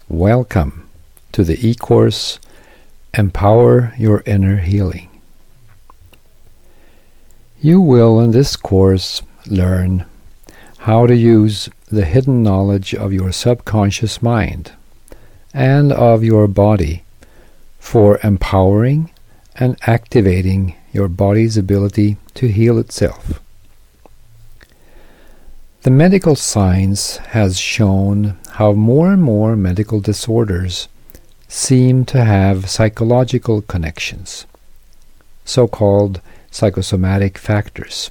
Welcome to the e-course Empower Your Inner Healing. You will in this course learn how to use the hidden knowledge of your subconscious mind and of your body for empowering and activating your body's ability to heal itself. The medical science has shown how more and more medical disorders seem to have psychological connections, so-called psychosomatic factors.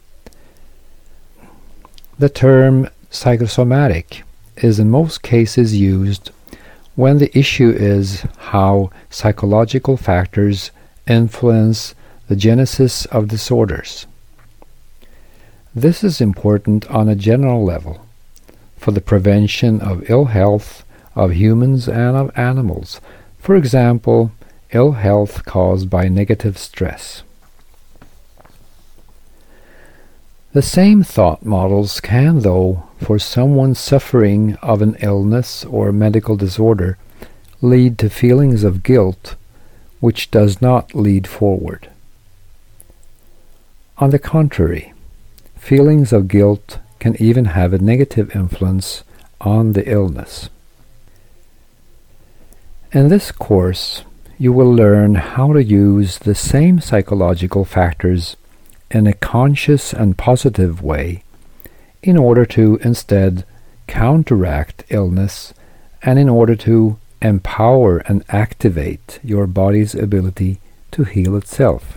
The term psychosomatic is in most cases used when the issue is how psychological factors influence the genesis of disorders. This is important on a general level for the prevention of ill health of humans and of animals, for example, ill health caused by negative stress. The same thought models can, though, for someone suffering of an illness or medical disorder, lead to feelings of guilt which does not lead forward. On the contrary, feelings of guilt can even have a negative influence on the illness. In this course, you will learn how to use the same psychological factors in a conscious and positive way in order to instead counteract illness and in order to empower and activate your body's ability to heal itself.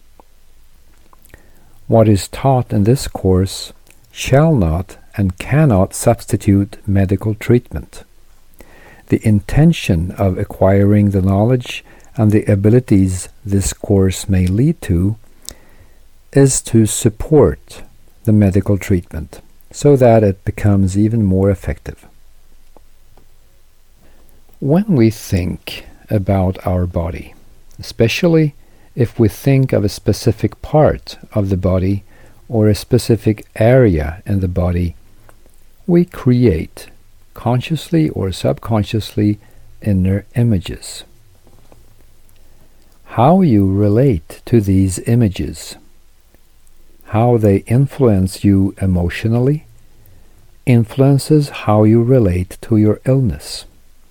What is taught in this course shall not and cannot substitute medical treatment. The intention of acquiring the knowledge and the abilities this course may lead to is to support the medical treatment so that it becomes even more effective. When we think about our body, especially if we think of a specific part of the body or a specific area in the body, we create, consciously or subconsciously, inner images. How you relate to these images, how they influence you emotionally, influences how you relate to your illness.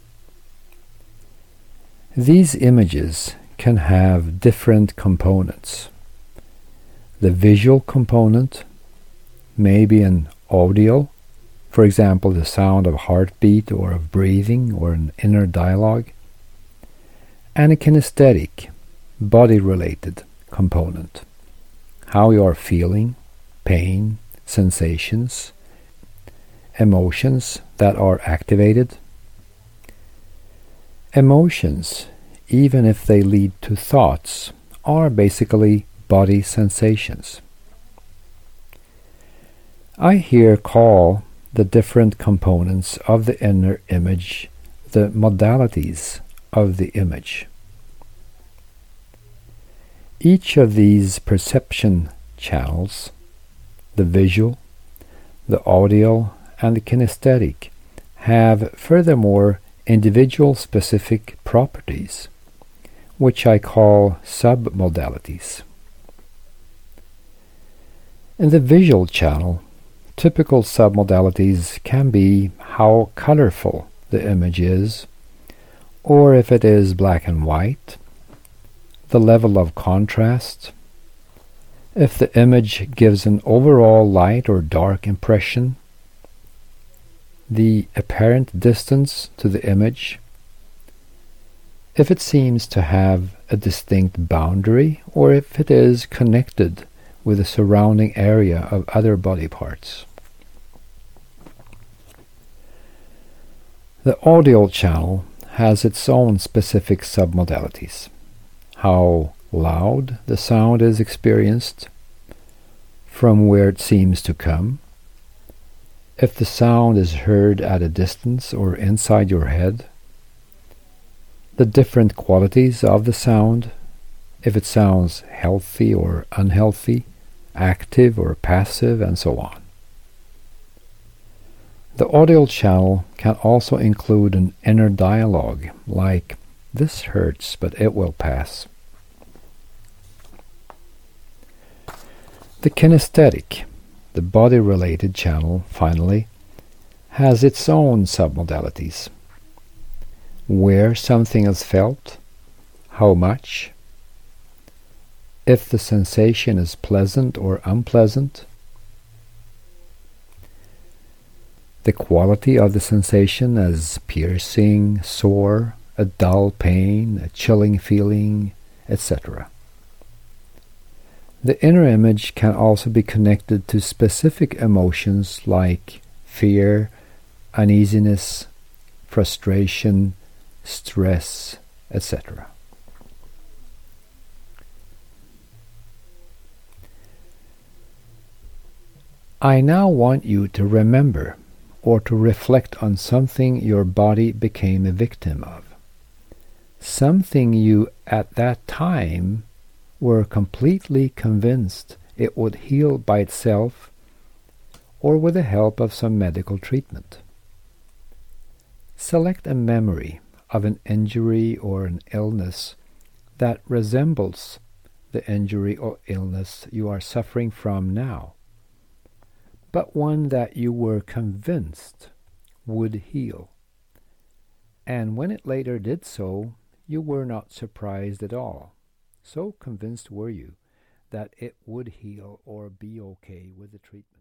These images can have different components. The visual component may be an audio, for example, the sound of heartbeat or of breathing or an inner dialogue, and a kinesthetic, body-related component, how you are feeling, pain, sensations, emotions that are activated. Emotions, even if they lead to thoughts, are basically body sensations. I here call the different components of the inner image the modalities of the image. Each of these perception channels, the visual, the audio, and the kinesthetic, have furthermore individual specific properties, which I call submodalities. In the visual channel, typical submodalities can be how colorful the image is, or if it is black and white, the level of contrast, if the image gives an overall light or dark impression, the apparent distance to the image, if it seems to have a distinct boundary, or if it is connected with the surrounding area of other body parts. The audio channel has its own specific submodalities. How loud the sound is experienced, from where it seems to come, if the sound is heard at a distance or inside your head, the different qualities of the sound, if it sounds healthy or unhealthy, active or passive, and so on. The audio channel can also include an inner dialogue, like, "This hurts, but it will pass." The kinesthetic, the body-related channel, finally, has its own submodalities. Where something is felt, how much, if the sensation is pleasant or unpleasant, the quality of the sensation as piercing, sore, a dull pain, a chilling feeling, etc. The inner image can also be connected to specific emotions like fear, uneasiness, frustration, stress, etc. I now want you to remember or to reflect on something your body became a victim of. Something you at that time were completely convinced it would heal by itself or with the help of some medical treatment. Select a memory of an injury or an illness that resembles the injury or illness you are suffering from now, but one that you were convinced would heal. And when it later did so, you were not surprised at all. So convinced were you that it would heal or be okay with the treatment.